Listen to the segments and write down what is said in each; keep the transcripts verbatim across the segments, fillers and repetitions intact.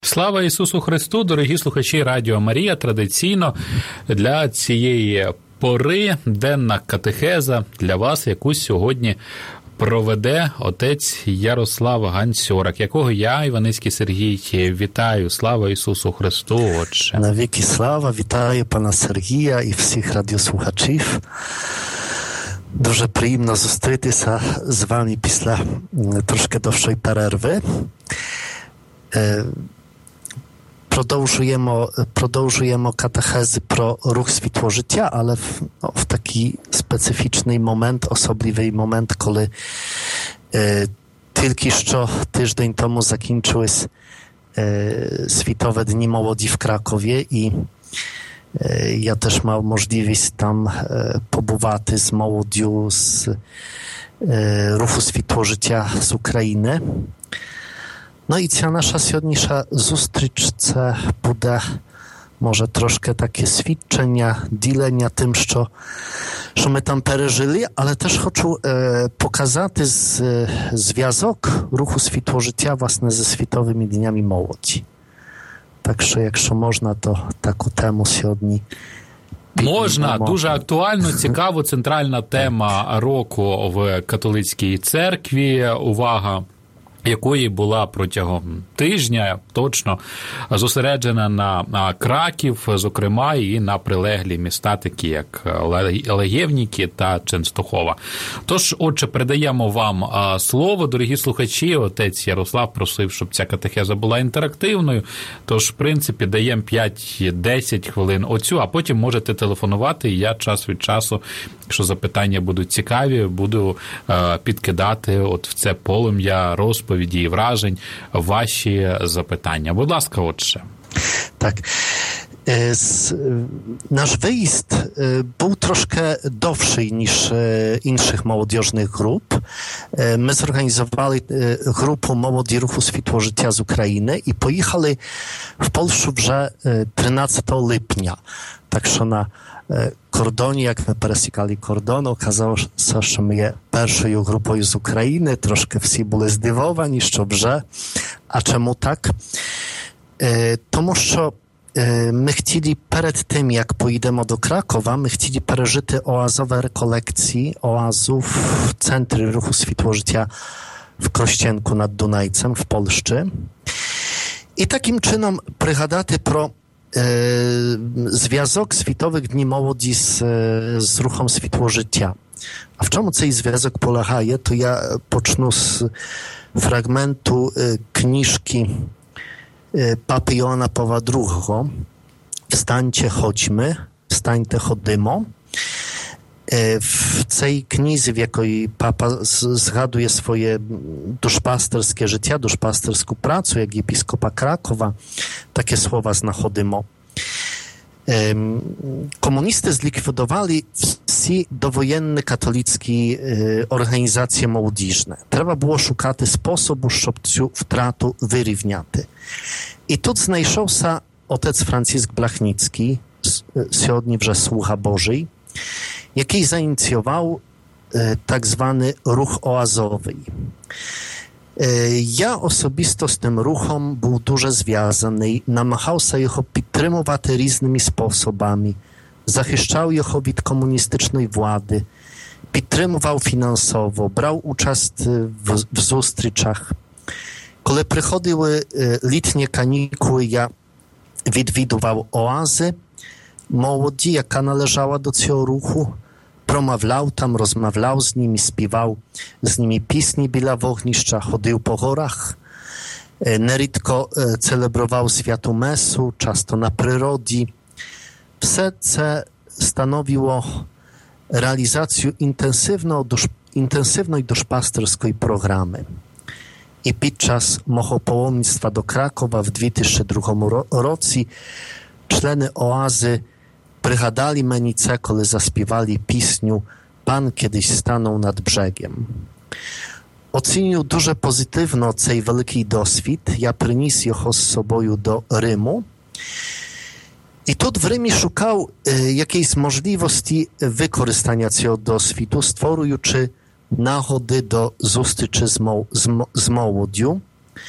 Слава Ісусу Христу, дорогі слухачі Радіо Марія. Традиційно для цієї пори денна катехеза для вас, яку сьогодні проведе отець Ярослав Гансьорак, якого я, Іваницький Сергій, вітаю. Слава Ісусу Христу, Отче. Навіки слава, вітаю пана Сергія і всіх радіослухачів. Дуже приємно зустрітися з вами після трошки довшої перерви. Продовжуємо, продовжуємо катехези про рух світло життя, але в, ну, в такий специфічний момент, особливий момент, коли е, тільки що тиждень тому закінчились е, Світові Дні Молоді в Кракові і е, я теж мав можливість там е, побувати з молоддю з е, руху світло життя з України. No i ця наша сьогоднішня зустріч, це буде, може, трошки таке свідчення, ділення тим, що, що ми там пережили, але теж хочу е, показати з, зв'язок руху світло життя, власне, зі Світовими Днями Молоді. Так що, якщо можна, то таку тему сьогодні Можна, дуже актуально, цікаво, центральна тема року в католицькій церкві, увага якої була протягом тижня точно зосереджена на Краків, зокрема, і на прилеглі міста, такі як Легєвніки та Ченстохова. Тож, отже, передаємо вам слово, дорогі слухачі. Отець Ярослав просив, щоб ця катехеза була інтерактивною, тож, в принципі, даємо п'ять-десять хвилин оцю, а потім можете телефонувати, і я час від часу, якщо запитання будуть цікаві, буду підкидати от в це полум'я розповіді і вражень ваші запитання. Будь ласка, Отче. Так. Nasz wyjazd był troszkę dłuższy niż innych młodzieżnych grup. My zorganizowali grupę Młodzi Ruchu Światło Życia z Ukrainy i pojechali w Polskę вже тринадцятого липня. Так що на кордоні, як ми пересікали кордон, okazało się, що ми є першою групою з України. Трошки всі були здивовані, що вже. А чому так? Тому що my chcieli przed tym, jak pojedziemy do Krakowa, my chcieli przeżyć oazowe rekolekcje oazów w Centrum Ruchu Światło Życia w Krościenku nad Dunajcem w Polsce. I takim czynem przygadać pro e, związek Światowych Dni Młodzi z, z Ruchem Światło Życia. A w czemu ten związek polega? To ja pocznę z fragmentu e, książki Papy Joana Pawła drugiego. Wstańcie, chodźmy, wstańcie, chodymo. W tej księdze, w jakiej papa zgaduje swoje duszpasterskie życie, duszpasterską pracę, jak episkopa Krakowa, takie słowa znachodymo. Komunisty zlikwidowali wszystkie dowojenne katolickie organizacje młodzieżne. Trzeba było szukać sposobu, żeby tę utratę wyrówniać. I tu znajdował się otec Franciszek Blachnicki, siodni wrze Słucha Bożej, jaki zainicjował tak zwany ruch oazowy. Ja osobisto z tym ruchem był dużo związany, namachał się jego підтримувати różnymi sposobami, zachęcał jego od komunistycznej władzy, підтримував finansowo, brał uczest w, w zустрічах. Kiedy przychodziły letnie kanikuły, ja відвідував oazy młodzi, jaka należała do tego ruchu, promawiał tam, rozmawiał z nimi, śpiewał z nimi pieśni biля wogniszcza, chodził po górach, nierzadko celebrował świętą mesu, często na przyrodzie. Все це stanowiło realizację intensywnej duszpasterskiej programy. I podczas mojego połomnictwa do Krakowa w dwa tysiące drugim roku człony oazy przygadali menice, kiedy zaśpiewali pieśnię Pan kiedyś stanął nad brzegiem. Ocenił дуже pozytywno цей wielki doświad. Ja przyniósł go z sobą do Rymu. I tu w Rzymie szukał e, jakiejś możliwości wykorzystania tego doświadu, stworując nagody do zустрічі з, мол, з, з молоддю.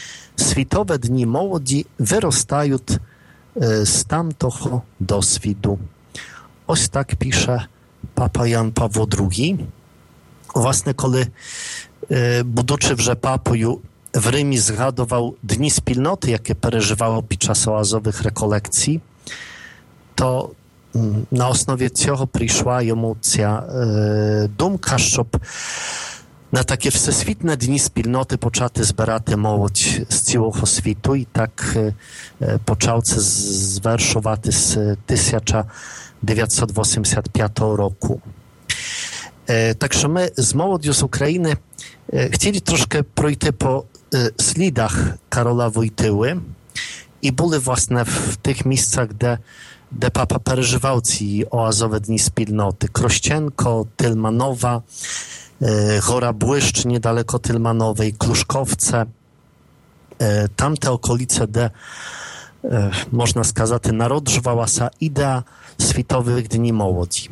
Світове дні молоді виростають з тамтого досвіду. Ось так пише папа Jan Paweł drugi. Власне, коли, будучи вже папою, в Римі згадував дні спільноти, які переживало під час оазових реколекцій, то на основі цього прийшла йому ця е, думка, щоб на такі всесвітні дні спільноти почати збирати молодь з цілого світу, і так е, почав це звершувати з тисяча дев'ятсот вісімдесят п'ятого року. Е, так що ми з молоддю з України е, хотіли трошки пройти по е, слідах Karola Wojtyły і були, власне, в тих місцях, де де papa переживав ці oazowe dni spilnoty. Krościenko, Tylmanowa, e, Góra Błyszcz niedaleko Tylmanowej, Kluszkowce. E, tamte okolice, де, e, można сказати, народжувала са ідея світових днів молоді.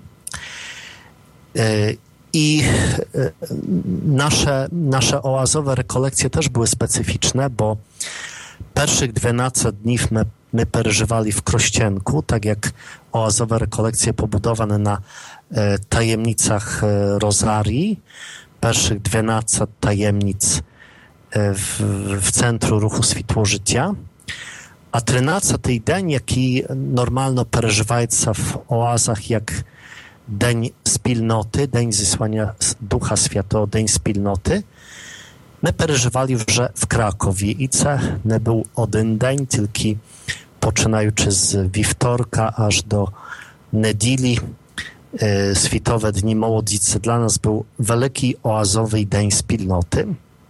E, I e, nasze, nasze oazowe rekolekcje też były specyficzne, bo pierwszych dwanaście dni my My przeżywali w Krościenku, tak jak oazowe rekolekcje pobudowane na e, tajemnicach e, Rozarii, pierwszych dwanaście tajemnic e, w, w Centrum Ruchu Światło Życia, a trzynasty dzień, jaki normalno przeżywaється w oazach jak Dzień Spilnoty, Dzień Zesłania Ducha Świętego, Dzień Spilnoty, my przeżywali вже w Krakowie i це nie był один dzień, tylko poczynający z wівторka aż do niedzieli, e, Światowe Dni Młodzieży dla nas był wielki oazowy dzień spilnoty.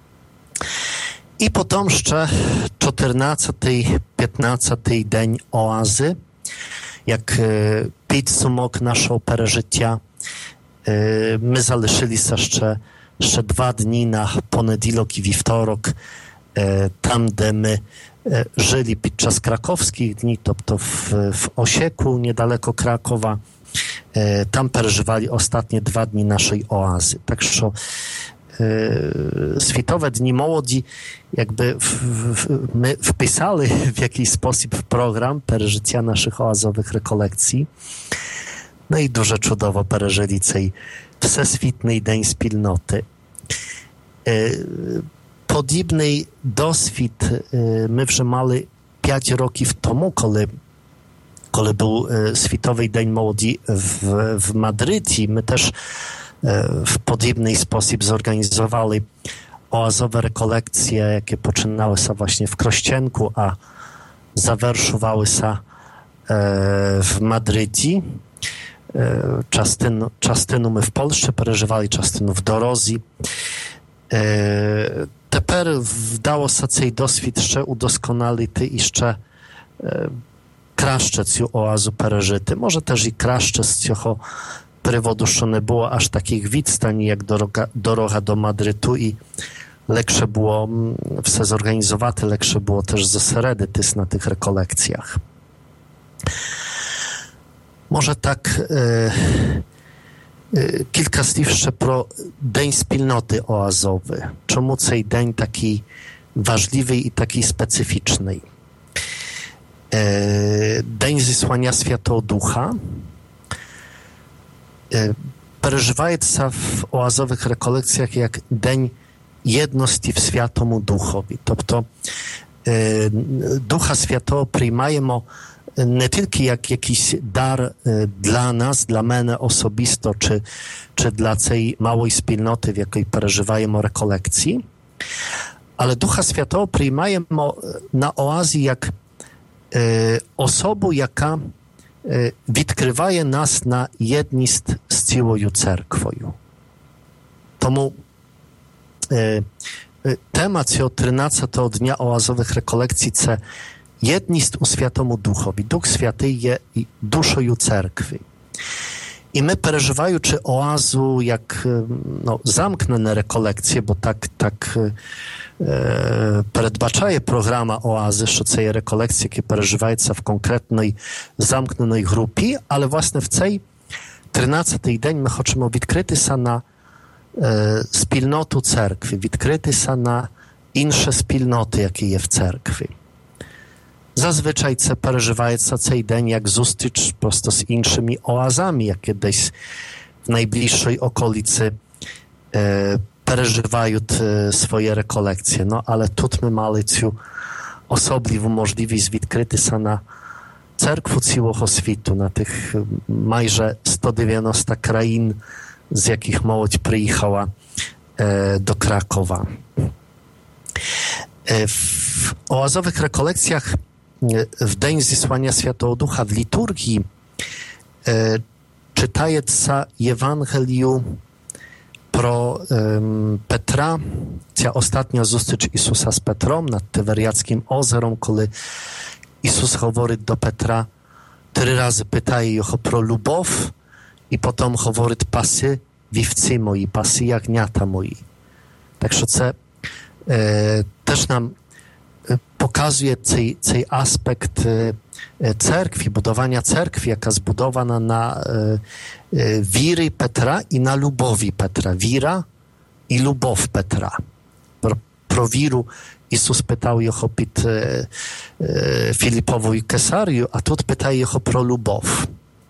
I potem jeszcze czternasty piętnasty dzień oazy, jak e, підсумок naszego przeżycia. E, my zaleszyli się jeszcze, jeszcze dwa dni na poniedziałek i wівторок, e, tam, gdzie my żyli podczas krakowskich dni, to, to w, w Osieku, niedaleko Krakowa. E, tam przeżywali ostatnie dwa dni naszej oazy. Także e, Światowe Dni Młodzi jakby w, w, my wpisali w jakiś sposób w program przeżycia naszych oazowych rekolekcji. No i dużo czudowo przeżyli цей всесвітний день спільноти. E, Подібний досвід ми вже мали п'ять років тому, коли, коли був Світовий день молоді в, в Мадриді. Ми теж в подібний спосіб зорганізували oazowe rekolekcje, jakie poczynały się właśnie w Krościenku, a zawerszowały się w Madrydzie. Частину, частину ми в Польщі переживали, частину в дорозі. Тепер вдалося цей досвід ще удосконалити і ще е, краще цю оазу пережити. Може, теж і краще з цього приводу, що не було аж таких відстані, як дорога, дорога до Мадриду, і легше було все зорганізувати, легше було теж зосередитись на тих реколекціях. Може так... Е, Kilka słów jeszcze pro Dzień Spilnoty Oazowy. Czemu ten dzień taki ważliwy i taki specyficzny? E, dzień Zesłania Świętego Ducha. E, przeżywaється w oazowych rekolekcjach jak Dzień Jedności w Świętemu Duchowi. Тобто e, Ducha Świętego przyjmujemy nie tylko jak jakiś dar dla nas, dla mnie osobisto, czy, czy dla tej małej wspólnoty, w jakiej przeżywamy rekolekcji, ale Ducha Świętego przyjmujemy na oazji jak e, osobę, jaka e, odkrywa nas na jedność z całą cerkwią. Tomu e, temat цього тринадцятого dnia oazowych rekolekcji це jedność u Świętemu Duchowi. Duch Święty jest duszą cerkwi. I my przeżywając oazu jak no, zamknięte rekolekcje, bo tak, tak e, predbaczaje programa oazy, że tej rekolekcje, które przeżywające w konkretnej, zamkniętej grupie, ale właśnie w tej trynasty dzień my chcemy odkryć się na e, wspólnotę cerkwi, odkryć się na інше спільноти, які є в церкві. Зазвичай це переживається цей день як зустріч просто з іншими оазами, які десь в найbliższej okolicy e, переживають e, swoje rekolekcje. No, ale тут ми мали цю особливу можливість відкритися на церкву цілого світу, на тих майже сто dziewięćdziesiąt країн, з яких молодь приїхала e, do Krakowa. E, w oazowych rekolekcjach w Dzień Zesłania Świętego Ducha w liturgii e, czytaється Євангелію про ем, Петра, ця остання зустріч Ісуса з Петром над Тиверіадським озером, коли Ісус говорить до Петра, три рази питає його про любов, і потім говорить паси вівці мої, паси ягнята мої. Так що це е, теж нам pokazuje цей, цей аспект церкви, budowania cerkwi, jaka zbudowana na wiry Petra i na lubowi Petra. Wira i lubow Petra. Pro, pro wiru Jezus pytał jeho pід Filipowu i Kesariju, a тут pytaje jeho pro lubow.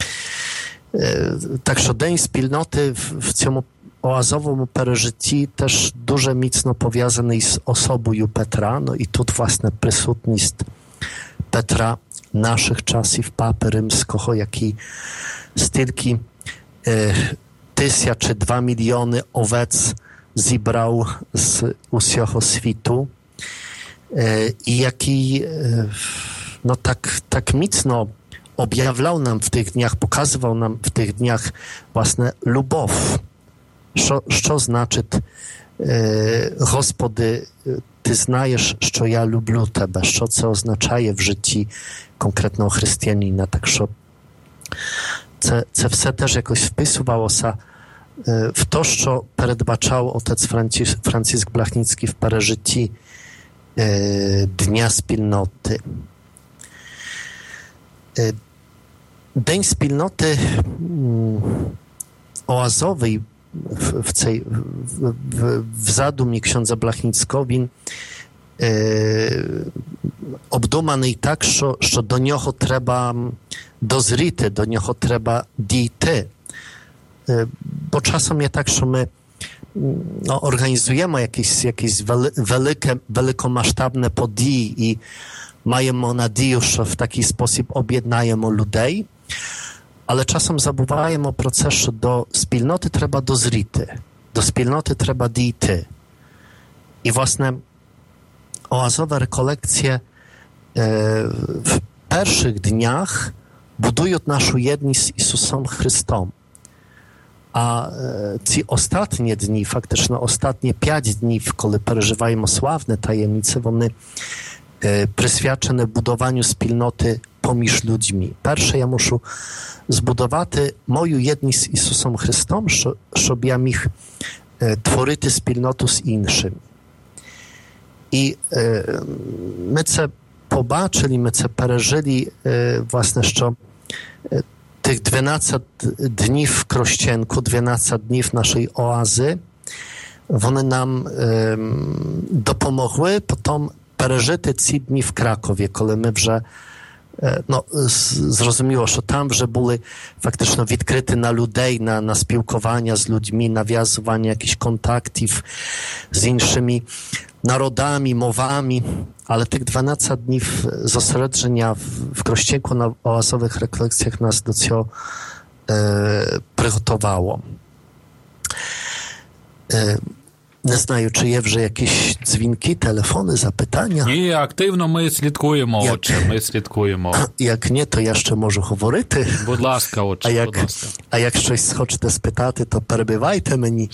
Так що День спільноти в цьому oazowому пережитті теж дуже міцно пов'язаний з особою Петра. Ну і тут, власне, присутність Петра наших часів, Папи Римського, який стільки е, тисячі, два мільйони овець зібрав з усього світу, е, і який е, no, tak, tak mocno objawiał nam w tych dniach, pokazywał nam w tych dniach własne lubow. Що, що значить, е, Господи, Ти знаєш, що я люблю Тебе, що це означає в житті конкретного християнина. Так що це, це все теж якось вписувалося е, в те, що передбачав отець Францис, Франциск Блахніцький в пережитті е, Дня спільноти. Е, День спільноти м, oazowej W, w, cej, w, w, w zadumie księdza Blachnickowi e, obdumaний tak, що, що до нього треба дозріти, до нього треба дійти. E, бо часом є так, що ми no, організуємо якісь, якісь вели, велике, великомасштабне події і маємо надію, що в такий спосіб об'єднаємо людей. Але часом забуваємо про це, що до спільноти треба дозріти, до спільноти треба дійти. І, власне, oazowe rekolekcje w pierwszych dniach budują naszą jedność z Jezusem Chrystusem. A ci ostatnie dni, faktycznie ostatnie pięć dni, kiedy przeżywamy sławne tajemnice, one присвячене будуванню спільноти поміж людьми. Перше, я мушу збудувати мою єдність з Ісусом Христом, щоб я міг е, творити спільноту з іншим. І е, ми це побачили, ми це пережили, е, власне, що е, тих дванадцять днів Крощенку, дванадцять днів нашої оази, вони нам е, допомогли потім пережити ці дні в Кракові, коли ми вже no, zrozumiało, że tam вже були фактично відкриті на людей, на, на спілкування з людьми, нав'язування jakichś kontaktów z іншими народами, мовами, ale tych dwanaście dnів зосередження в, в Крощенку на oazowych rekolekcjach nas do цього e, przygotowało. E, Не знаю, чи є вже якісь дзвінки, телефони, запитання. Ні, активно ми слідкуємо, як, отче, ми слідкуємо. Як ні, то я ще можу говорити. Будь ласка, отче, а як, будь ласка. А як щось хочете спитати, то перебивайте мені.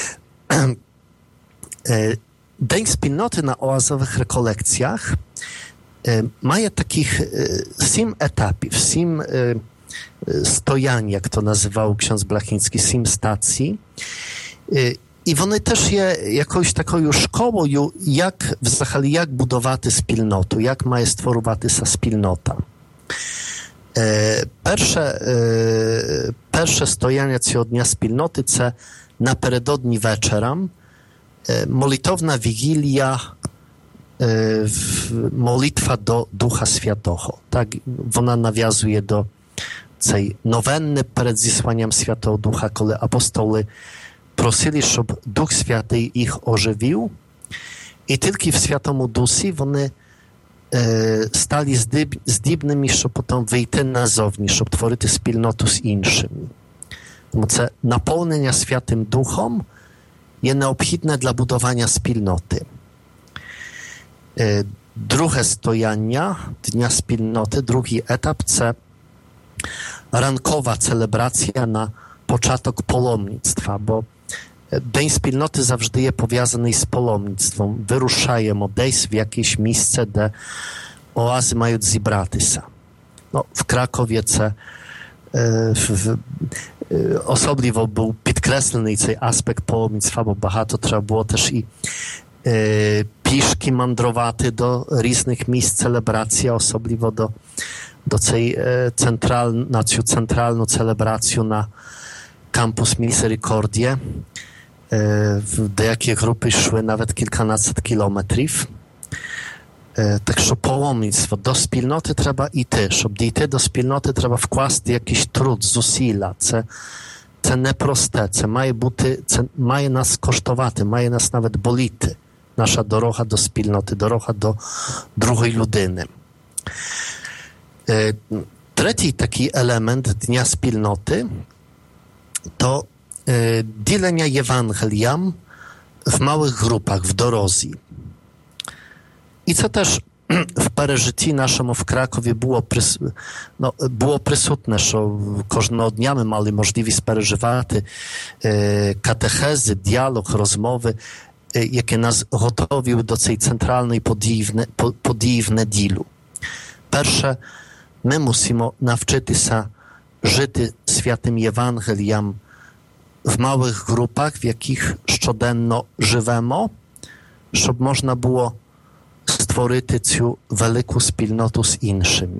День спільноти на oazowych rekolekcjach має таких сім етапів, сім стоянь, як то називав ksiądz Blachnicki, сім стацій. І вони теж є якоюсь такою школою, як взагалі як будувати спільноту, як має створюватися спільнота. Е, перше, е, перше стояння цього дня спільноти – це напередодні вечорам, е, молитовна вігілія молитва до Духа Святого. Так, вона нав'язує до цієї новенни перед зісланням Святого Духа, коли апостоли просили, щоб Дух Святий їх оживив, і тільки в Святому Дусі вони е, стали здіб, здібними, щоб потім вийти назовні, щоб творити спільноту з іншими. Тому це наповнення Святим Духом є необхідне для будування спільноти. Е, друге стояння Дня спільноти, другий етап – це ранкова celebracja na początek pаломництва, bo День спільноти завжди є пов'язаний з паломництвом. Вирушаємо десь в якесь місце, де оази мають зібратися. Ну, в Кракові це е, в, е, особливо був підкреслений цей аспект паломництва, бо багато треба було теж і е, пішки мандрувати до різних місць целебрації, особливо до do tej central, na цю centralną celebrację na Campus Misericordie. Деякі групи йшли навіть кільканадцять кілометрів. Так що паломництво до спільноти треба йти. Щоб дійти до спільноти, треба вкласти якийсь труд, зусилля. Це, це непросте. Це має бути, це має нас коштувати, має нас навіть боліти. Наша дорога до спільноти, дорога до другої людини. Третій такий елемент Дня спільноти to dzielenia Ewangeliam w małych grupach, w drodze. I co też w пережитті нашому в Кракові було, прис... ну, було присутне, що кожного дня ми мали можливість переживати е, катехези, діалог, розмови, е, які нас готовили до цієї центральної події в, не... події в неділю. Перше, ми мусимо навчитися жити святим Євангелієм в малих групах, в яких щоденно живемо, щоб можна було створити цю велику спільноту з іншими.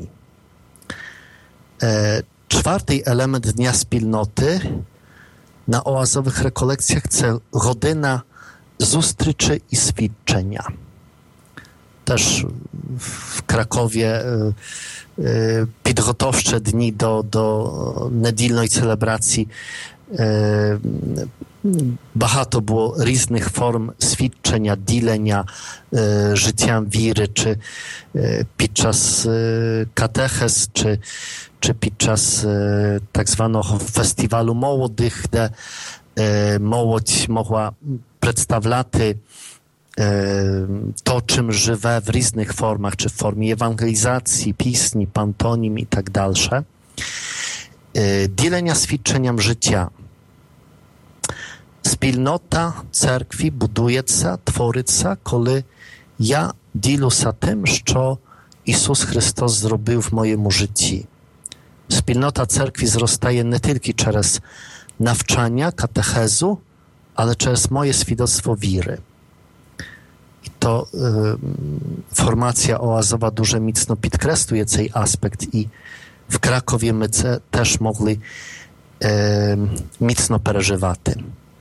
Е, czwartий елемент Дня спільноти на оазових реколекціях – це година зустрічі і свідчення. Теж в Кракові е, е, підготовчі дні до, до недільної celebраcji е, багато було різних форм свідчення, ділення е, життям віри, чи е, під час е, катехез, чи, чи під час е, так zwanego фестивалу молодих, де е, молодь могла представляти е, то, czym живе в різних формах, чи в формі ewangelizacji, пісні, пантонім і так далі. Е, ділення свідченням життя. Спільнота церкви будується, твориться, коли я ділюся тим, що Ісус Христос зробив в моєму житті. Спільнота церкви зростає не тільки через навчання, катехезу, ale через моє свідоцтво віри. І то е, формація оазова дуже міцно підкреслює цей аспект, і в Кракові ми це теж могли е, міцно переживати.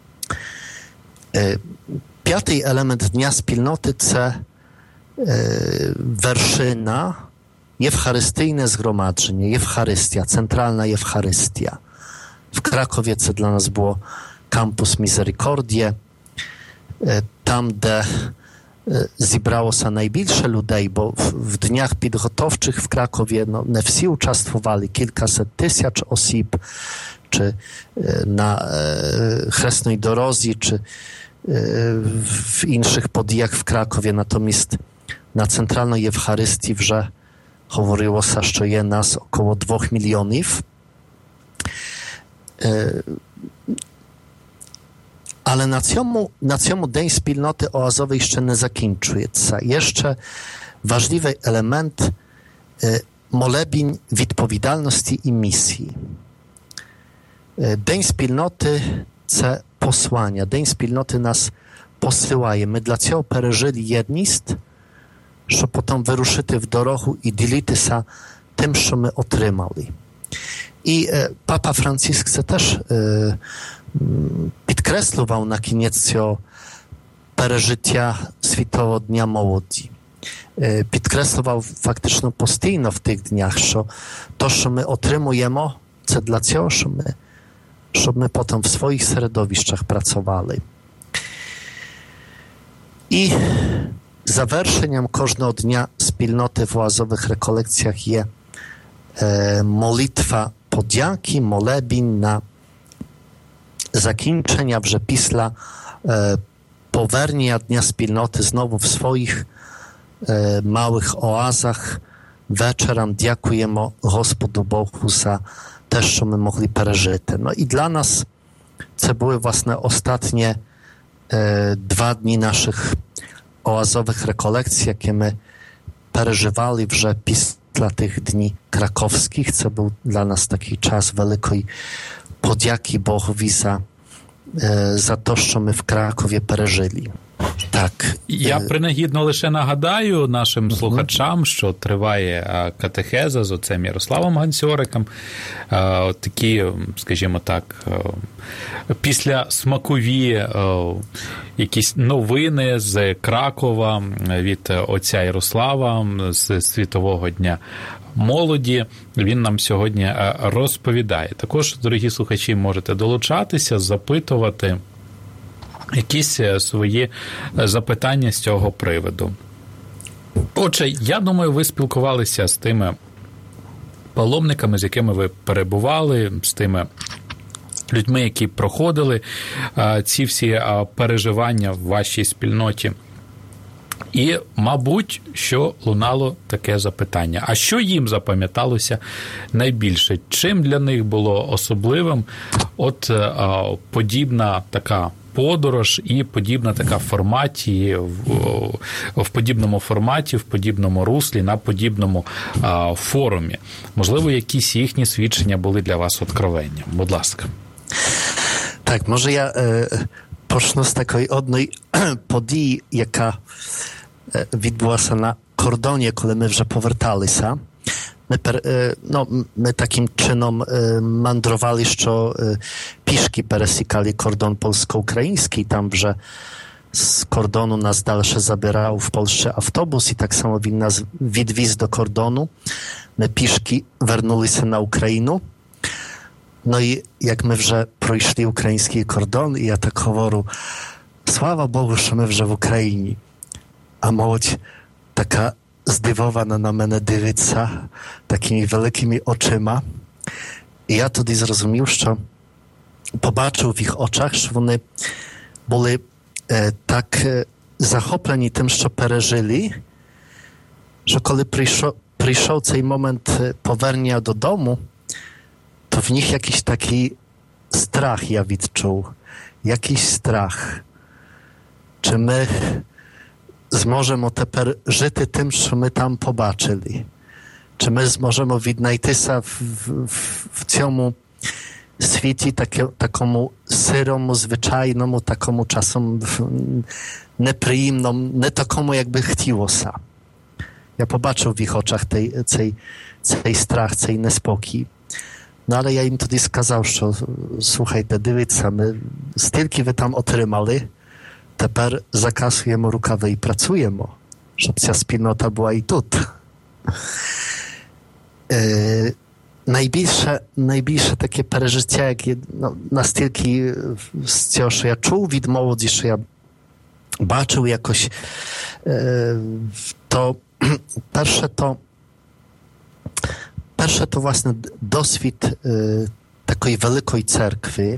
П'ятий елемент Дня спільноти – це е, вершина, євхаристійне згромадження, євхаристія, центральна євхаристія. В Кракові це для нас було Campus Misericordie, е, там, де е, зібралося найбільше людей, бо в, в днях підготовчих в Кракові no, не всі участвували, кількасот тисяч осіб, czy na Chresnej Dorozie, czy w innych podijach w Krakowie. Natomiast na centralnej Ewcharystii wrze mówiło się, że jest nas około dwóch milionów. Ale na ciomu, na ciomu Dzień Wspólnoty Oazowej jeszcze nie zakończuje się. Jeszcze ważliwy element molebień odpowiedzialności i misji. День спільноти – це послання. День спільноти нас посилає. Ми для цього пережили єдність, щоб потім вирушити в дорогу і ділитися тим, що ми отримали. І е, Папа Франциск це теж е, підкреслював на кінець цього пережиття Світового Дня молоді. підкреслював фактично постійно в тих днях, що то, що ми отримуємо, це для цього, що ми, щоб ми потім в своїх середовищах працювали. І завершенням кожного дня спільноти в оазових реколекціях є е, молитва подяки, молебінь на закінчення вже після е, повернення Дня спільноти знову в своїх е, малих оазах. Вечором дякуємо Господу Богу за те, що ми могли пережити. Ну і для нас це були, власне, останні е, два дні наших oazowych rekolekcji, jakie my przeżywali вже після tych dni krakowskich, co był dla nas taki czas wielkiej podzięki Bogowi za, za to, що ми в Кракові пережили. Так. Я принагідно лише нагадаю нашим uh-huh. слухачам, що триває катехеза з отцем Ярославом Ганцьориком. Такі, скажімо так, після смакові якісь новини з Кракова від отця Ярослава з Світового дня молоді. Він нам сьогодні розповідає. Також, дорогі слухачі, можете долучатися, запитувати якісь свої запитання з цього приводу. Отже, я думаю, ви спілкувалися з тими паломниками, з якими ви перебували, з тими людьми, які проходили ці всі переживання в вашій спільноті. І, мабуть, що лунало таке запитання. А що їм запам'яталося найбільше? Чим для них було особливим от подібна така подорож і подібна така форматі, в, в подібному форматі, в подібному руслі, на подібному а, форумі? Можливо, якісь їхні свідчення були для вас откровенням? Будь ласка. Так, може я е, почну з такої одної події, яка е, відбулася на кордоні, коли ми вже поверталися. Ми, no, my takim czynom mandrowali, що пішки пересікали кордон polsko-ukraiński, tam, że z kordonu nas dalsze zabierał w Polsce autobus i tak samo він nas відвіз до кордону. Ми пішки вернулися на Україну. No i jak my вже пройшли український кордон, і я так говорю, слава Богу, що ми вже в Україні. А молодь така здивована на мене дивиться такими великими очима. І я тоді зрозумів, що побачив в їх очах, що вони були е, так е, захоплені тим, що пережили, що коли прийшов, прийшов цей момент повернення додому, то в них якийсь такий страх я відчув. Якийсь страх. Чи ми зможемо тепер жити тим, що ми там побачили? Чи ми зможемо віднайтися в, в, в цьому світі таке, такому сирому, звичайному, такому часом неприємному, не такому, як би хотілося? Я побачив в їх очах цей, цей, цей страх, цей неспокій. No ale ja im тоді сказав, що слухайте, дивіться, ми стільки ви там отримали, тепер закасуємо рукави і працюємо, щоб ця спільнота була і тут. Е, найбільше, найбільше таке пережиття, яке ну, настільки з цього, що я чув від молоді, що я бачив якось, е, то перше то Перше to власне досвід е, такої великої церкви.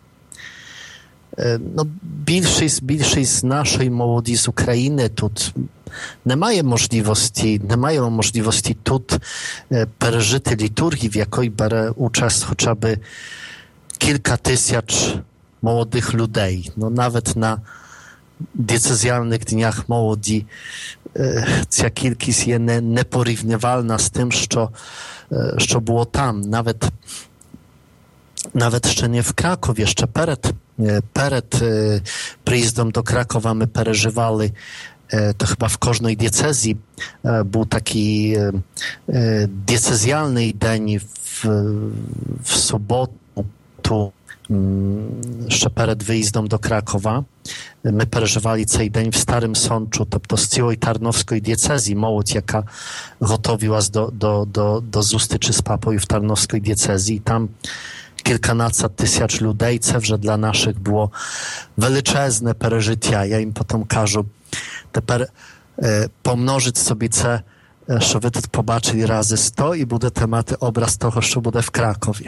Е, ну, більшість, більшість з нашої молоді з України тут не має можливості, не має можливості тут е, пережити літургії, в якій бере участь хоча б кілька тисяч молодих людей. Ну, навіть на дієцезіальних днях молоді е, ця кількість є не, непорівнювальна з тим, що що було там, навіть, навіть ще не в Кракові, ще перед, перед приїздом до Кракова ми переживали, to chyba w każdej diecezji był taki diecezjalny dzień w, w sobotę, ще перед виїздом до Кракова. Ми переживали цей день в Старим Сончу, тобто з цілої Тарновської дієцезії, молодь, яка готовилась до, до, до, до зустрічі з папою в Тарновській дієцезії. Там кільканадцять тисяч людей, це вже для наших було величезне пережиття. Я їм потім кажу, тепер е, помножить собі це, що ви тут побачили рази сто і будете мати образ того, що буде в Кракові.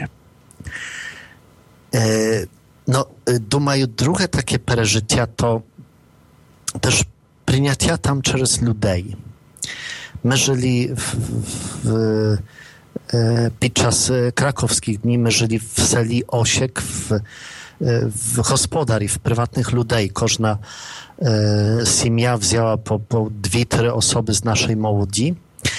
Е, ну, думаю, друге таке пережиття то też прийняття там через людей. Ми жили в, в, під час кракowskich dni, ми жили в селі Osiek, в, w gospodarstwie, w prywatnych ludzi. Każda e, семья wzięła po, po dwie, trzy osoby z naszej młodzi.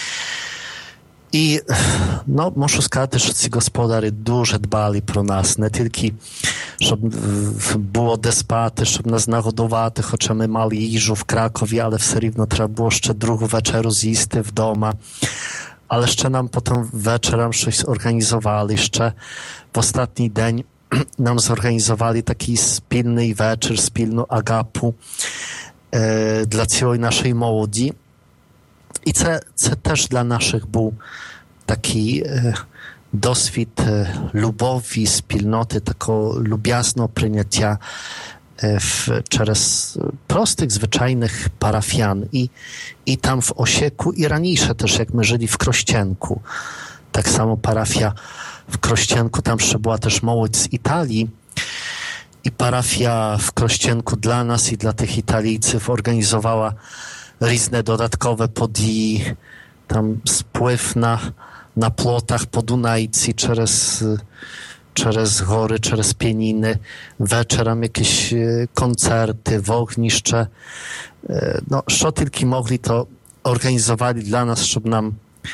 I no, muszę сказати, że ci gospodarze дуже dbali pro nas, nie tylko żeby było де спати, щоб нас нагодувати, хоча ми мали їжу в Кракові, але все рівно треба було ще другу вечерю з'їсти вдома. Але ще нам потім вечором щось організували, ще в останній день нам зорганізували такий спільний вечір, спільну агапу е, для цілої нашої молоді. І це, це теж для наших був такий е, досвід е, любові, спільноти, такого люб'язного прийняття е, в, через простих, звичайних парафіян. І, і там в Осieku, і раніше też, jak my żyli w Krościenku. Tak samo parafia w Krościenku, tam jeszcze była też młodzież z Italii i parafia w Krościenku dla nas i dla tych Italijców organizowała różne dodatkowe podії, tam spływ na, na plotach po Dunajcy przez, przez góry, przez pieniny, wieczorem jakieś koncerty, wogniszcze. No, co tylko mogli, to organizowali dla nas, żeby nam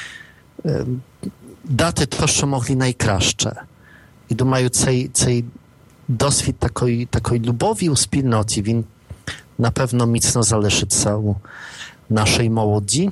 dati to, co mogli najkraще. I думаю, цей, цей досвід такої, такої любові у спільноті, він, напевно, міцно залишиться у нашej młodzi.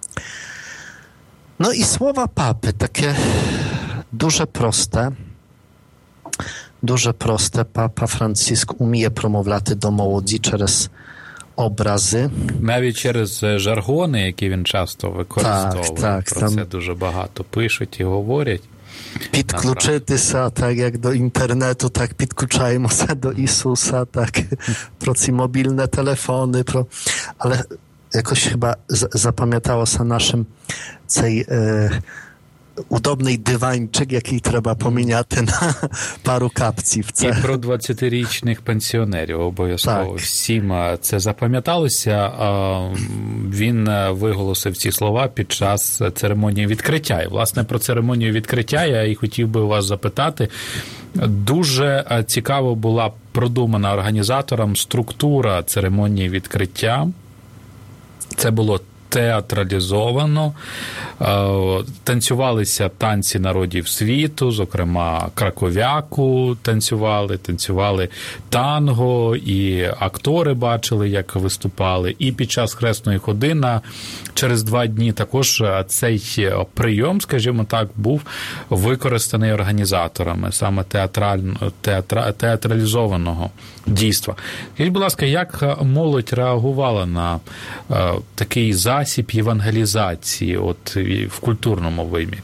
No i słowa papy, takie duże, proste. Duże, proste. Papa Franciszek umіє промовляти до молоді через образи. Навіть через жаргони, які він часто використовує. Так, так, Про там... це дуже багато пишуть і говорять. Підключитися, так як до інтернету, так підключаємося до Ісуса, так про ці мобільні телефони, про... але jakoś chyba z- zapamiętało się naszym цей e, удобний диванчик, який треба поміняти на пару капців. Це... І про двадцятирічних пенсіонерів обов'язково. Так. Всім це запам'яталося. Він виголосив ці слова під час церемонії відкриття. І, власне, про церемонію відкриття я і хотів би вас запитати. Дуже цікаво була продумана організатором структура церемонії відкриття. Це було театралізовано, танцювалися танці народів світу, зокрема краковяку танцювали, танцювали танго, і актори бачили, як виступали. І під час хресної ходи на через два дні також цей прийом, скажімо так, був використаний організаторами саме театраль... театра... театралізованого дійства. Скажіть, будь ласка, як молодь реагувала на е, такий засіб євангелізації от, в культурному вимірі?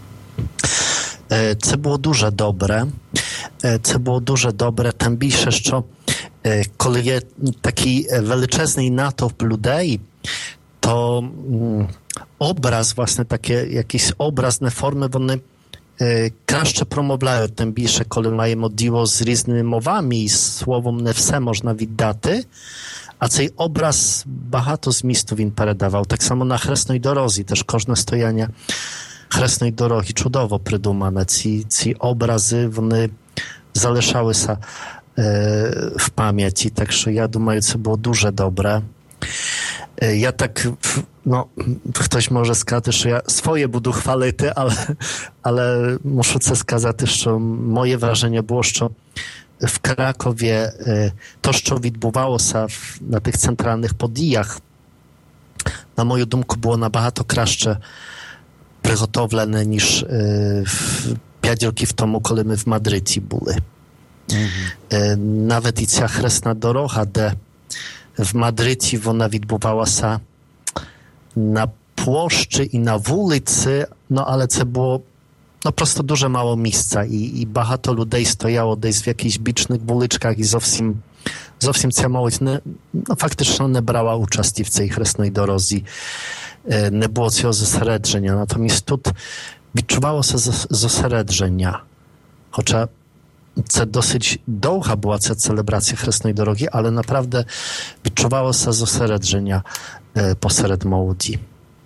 Це було дуже добре. Це було дуже добре. Тим більше, що коли є такий величезний натовп людей, то образ, власне, таке, якісь образні форми, вони краще промовляють, тим більше, коли маємо діло з різними мовами, і словом не все можна віддати, а цей образ багато змісту він передавав. Так само на хресній дорозі, теж кожне стояння хресної дороги чудово придумане. Ці, ці образи, вони залишалися е, в пам'яті, так що я думаю, це було дуже добре. Ja tak, no, ktoś może сказати, що я своє буду хвалити, але, але muszę це сказати, що моє враження було, що в Кракові то, що відбувалося на тих центральних подіях, на мою думку, було набагато краще приготовлене, ніж п'ять років тому, коли ми в Мадриді були. Mm-hmm. Навіть і ця хресна дорога, де в Мадриді вона відбувалася на площі і на вулиці, ну, але це було no, просто дуже мало місця і, і багато людей стояло десь в jakichś бічних вуличках і зовсім, зовсім ця молодь не, no, фактично не брала участі в цій хресній дорозі. Не було цього зосередження. Натомість тут відчувалося зосередження. Хоча це досить довга була ця целебрація хресної дороги, але naprawdę відчувалося зосередження посеред молоді.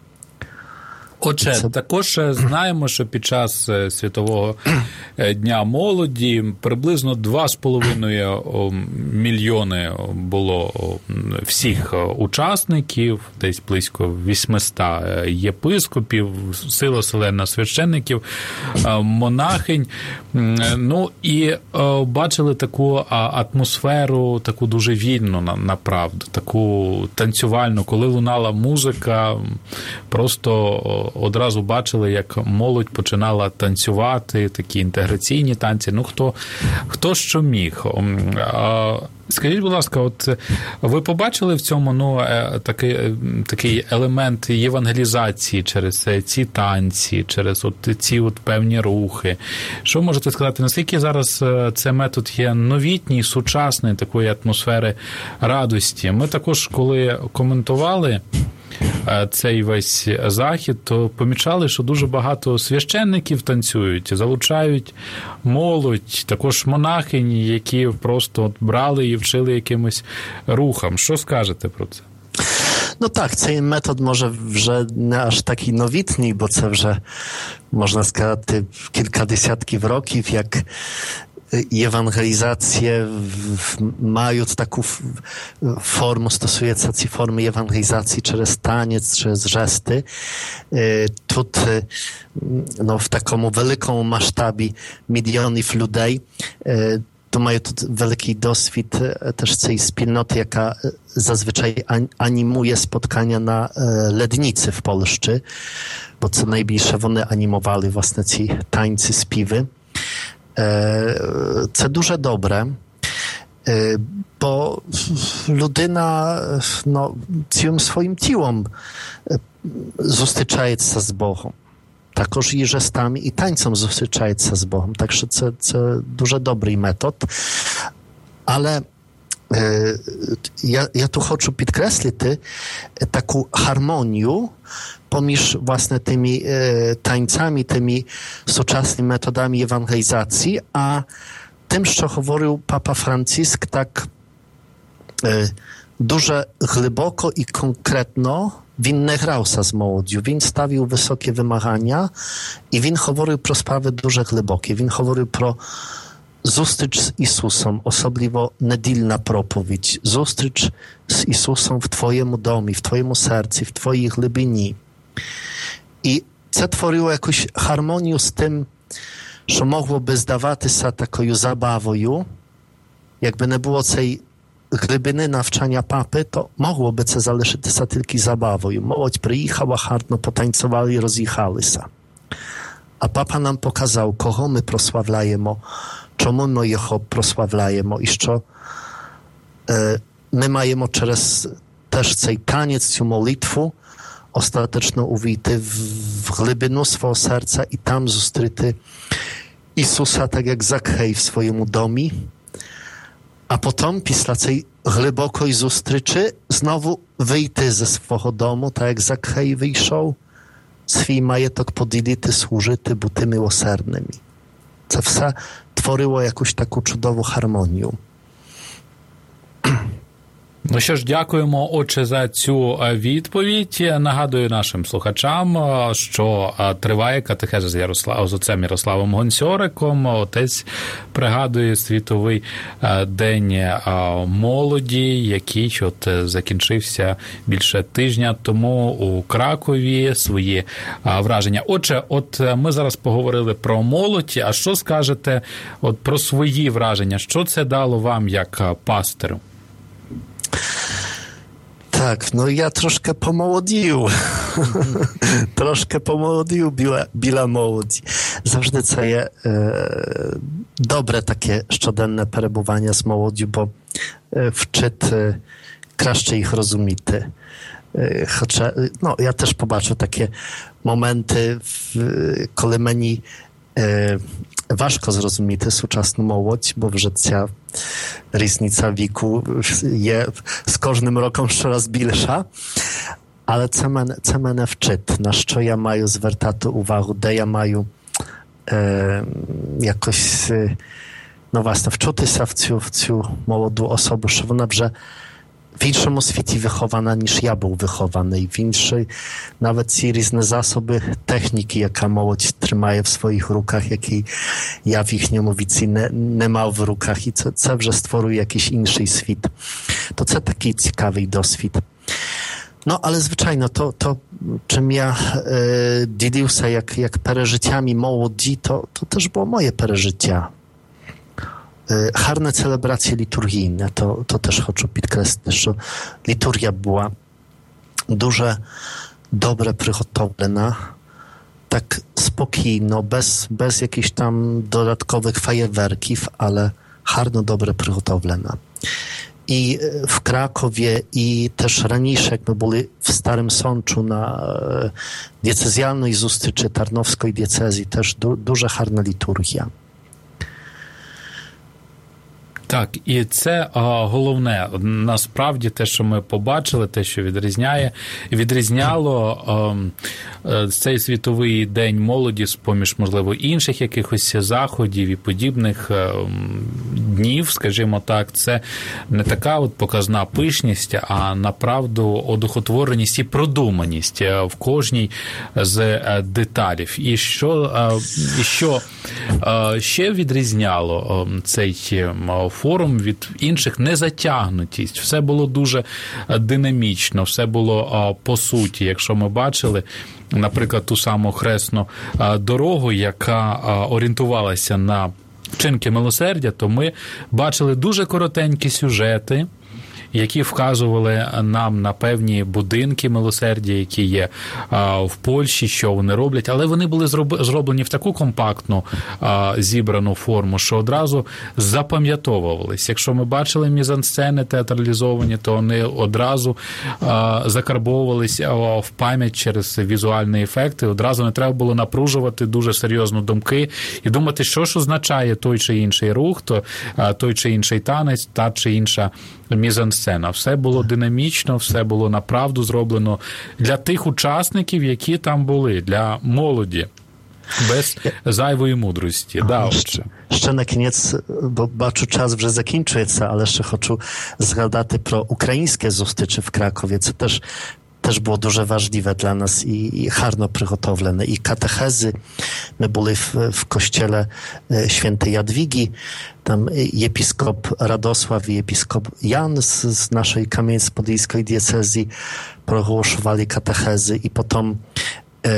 Отже, це... також знаємо, що під час Світового дня молоді приблизно два з половиною мільйони було всіх учасників, десь близько вісімсот єпископів, силоселена священників, монахинь. Ну і бачили таку атмосферу, таку дуже вільну, направду, таку танцювальну, коли лунала музика, просто одразу бачили, як молодь починала танцювати, такі інтеграційні танці. Ну, хто, хто що міг. Скажіть, будь ласка, от ви побачили в цьому ну, такий, такий елемент євангелізації через ці танці, через от ці от певні рухи? Що можете сказати, наскільки зараз цей метод є новітній, сучасний, такої атмосфери радості? Ми також, коли коментували цей весь захід, то помічали, що дуже багато священників танцюють, залучають молодь, також монахинь, які просто брали і вчили якимось рухам. Що скажете про це? No tak, цей метод може вже не аж такий новітній, бо це вже, можна сказати, кілька десятків років, як ewangelizacje mają taką formę, stosuje ці formy ewangelizacji через taniec, через gesty. Тут no, w takim wielkim masштабі milionów ludzi to mają тут wielki doświad też tej wspólnoty, jaka zazwyczaj animuje spotkania na Lednicy w Polsce, bo co najbliższe one animowali własne ci tańce, śpiewy. Це дуже добре, бо людина ну, цілим своїм тілом зустрічається з Богом. Також і жестами, і танцем зустрічається з Богом. Так що це, це дуже добрий метод. Але е, я, я tu хочу підкреслити таку гармонію pomіж, власне, тими е, танцями, тими сучасними методами ewangelizacji, а тим, що говорив Папа Франциск, так е, дуже глибоко і конкретно він не грався з молоддю, він ставив високі вимагання і він говорив про справи дуже глибокі. Він говорив про зустріч з Ісусом, особливо недільна проповідь, зустріч з Ісусом в твоєму домі, в твоєму серці, в твоїй глибині. І це творило якусь гармонію з тим, що могло би здаватися такою забавою. Якби не було цієї глибини навчання папи, то могло би це залишитися тільки забавою. Молодь приїхала, гарно потанцювали і роз'їхалися. А папа нам показав, кого ми прославляємо, чому ми його прославляємо і що е, ми маємо через теж цей танець, цю молитву остаточно увійти в, в глибину свого серця і там зустріти Ісуса, так як Закхей в своєму домі, а потім, після цієї глибокої зустрічі, знову вийти ze свого дому, так як Закхей вийшов, свій маєток поділити, служити, бути милосердними. Це все творило якусь таку чудову гармонію. Ну що ж, дякуємо, отче, за цю відповідь. Нагадую нашим слухачам, що триває катехеза з, Ярослав... з отцем Ярославом Гонсьориком. Отець пригадує Світовий день молоді, який от закінчився більше тижня тому у Кракові, свої враження. Отже, от ми зараз поговорили про молодь, а що скажете от про свої враження? Що це дало вам як пастиру? Tak, no ja troszkę pomłodnił Трошки помолодів біля, біля молоді. Завжди це є е, добре таке щоденне перебування з молоддю, бо е, вчить е, краще їх розуміти. Е, хоча, ну, я теж побачив такі моменти, в, коли мені е, важко зрозуміти сучасну молодь, бо вже ця різниця віку є з кожним роком щораз більша. Але це мене, це мене вчить, на що я маю звертати увагу, де я маю е, якось, е, ну, власне, вчутися в цю, в цю молоду особу, що вона вже в іншому світі вихована, ніж я був вихований. В іншій, навіть ці різні засоби техніки, яка молодь тримає в своїх руках, які я в їхньому віці не, не мав в руках. І це, це вже створює якийсь інший світ. То це такий цікавий досвід. No, ale zwyczajno to, to czym ja e, dzielił się jak, jak pereżyciami młodzi, to, to też było moje pereżycia. E, harne celebracje liturgijne, to, to też chcę podkreślić, że liturgia była duże, dobre przygotowana, tak spokojno, bez, bez jakichś tam dodatkowych fajerwerków, ale harno dobre przygotowana. I w Krakowie, i też raniejsze, jak my byli w Starym Sączu na diecezjalnej zustryczy tarnowskiej diecezji, też du, duża harna liturgia. Так, і це а, головне, насправді, те, що ми побачили, те, що відрізняє, відрізняло а, а, цей світовий день молоді з-поміж, можливо, інших якихось заходів і подібних а, днів, скажімо так, це не така от показна пишність, а направду одухотвореність і продуманість в кожній з деталів. І що, а, і що а, ще відрізняло а, цей форум від інших, незатягнутість. Все було дуже динамічно, все було по суті. Якщо ми бачили, наприклад, ту саму хресну дорогу, яка орієнтувалася на вчинки милосердя, то ми бачили дуже коротенькі сюжети, які вказували нам на певні будинки милосердя, які є а, в Польщі, що вони роблять, але вони були зроблені в таку компактну а, зібрану форму, що одразу запам'ятовувались. Якщо ми бачили мізансцени театралізовані, то вони одразу а, закарбовувалися в пам'ять через візуальні ефекти, одразу не треба було напружувати дуже серйозно думки і думати, що ж означає той чи інший рух, то, а, той чи інший танець, та чи інша мізансцена. Все було динамічно, все було направду зроблено для тих учасників, які там були, для молоді, без зайвої мудрості. Да, отже. Ще на кінець, бо бачу, час вже закінчується, але ще хочу згадати про українське зустрічі в Кракові. Це теж też było дуже важливе dla nas i, i harno przygotowane. I katechezy. My byli w, w kościele świętej Jadwigi. Tam episkop Radosław i episkop Jan z, z naszej Kamieniec-Podilskiej diecezji progłoszowali katechezy i potem e,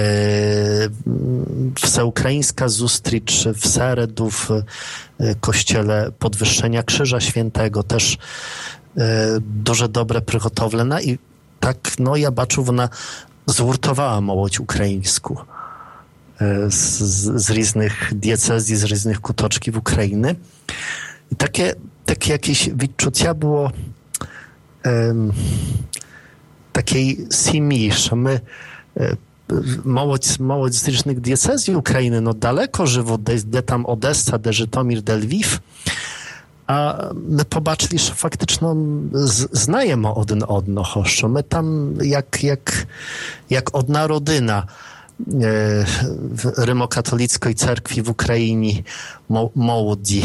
wseukraińska zustricz w Seredu w kościele Podwyższenia Krzyża Świętego też e, дуже dobre przygotowane i tak, no ja baczę, ona zurtowała młodzież ukraińską z, z, z różnych diecezji, z różnych kutoczków Ukrainy. I takie, takie jakieś odczucia było um, takiej simi, że my młodzież, młodzież z różnych diecezji Ukrainy, no daleko żywo, de tam Odessa, de Żytomir, de Lwiw, a my pobaczyli, że faktycznie znajemy один одного, що ми там як, як, як одна родина w Rymokatolickiej Cerkwi w Ukrainie młodzi.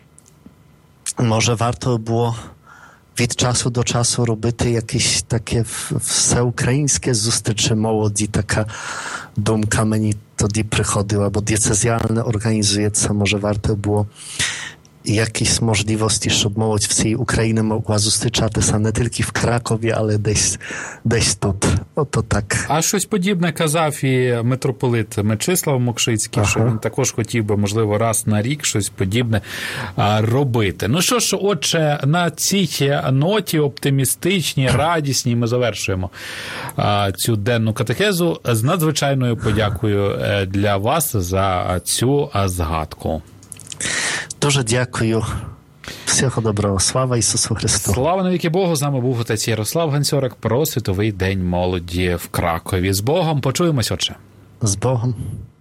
Może warto było від часу до часу робити якісь таке всеукраїнське зустрічі молоді, така думка мені тоді приходила, бо дієцезіальне організується, може варто було якісь можливості, щоб молодь всієї України могла зустрічатися не тільки в Кракові, але десь, десь тут. Ото так. А щось подібне казав і митрополит Мечислав Мокшицький, ага. що він також хотів би, можливо, раз на рік щось подібне робити. Ну що ж, отже, на цій ноті оптимістичній, радісній ми завершуємо цю денну катехезу з надзвичайною подякою для вас за цю згадку. Дуже дякую. Всього доброго. Слава Ісусу Христу. Слава навіки Богу. З нами був отець Ярослав Ганцьорик про Світовий день молоді в Кракові. З Богом. Почуємось, отче. З Богом.